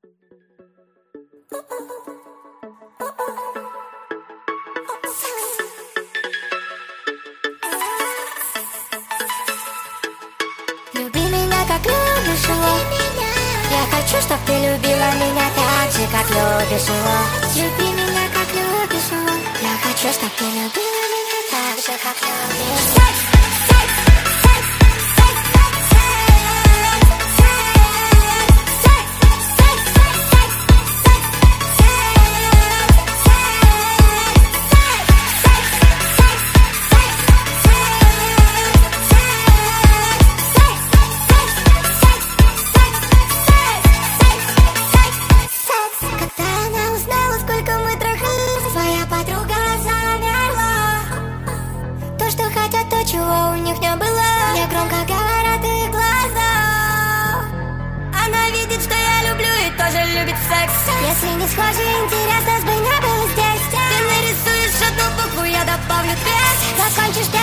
Люби меня, как любишь его. Я хочу, чтоб ты любила меня так же, как любишь его. Люби меня, как любишь его. Я хочу, чтоб ты любила меня так же, как любишь. Чего у них не было, мне громко говорят их глаза. Она видит, что я люблю и тоже любит секс. Если не схожи, интересно бы не было здесь. Ты нарисуешь одну букву, я добавлю две. Закончишь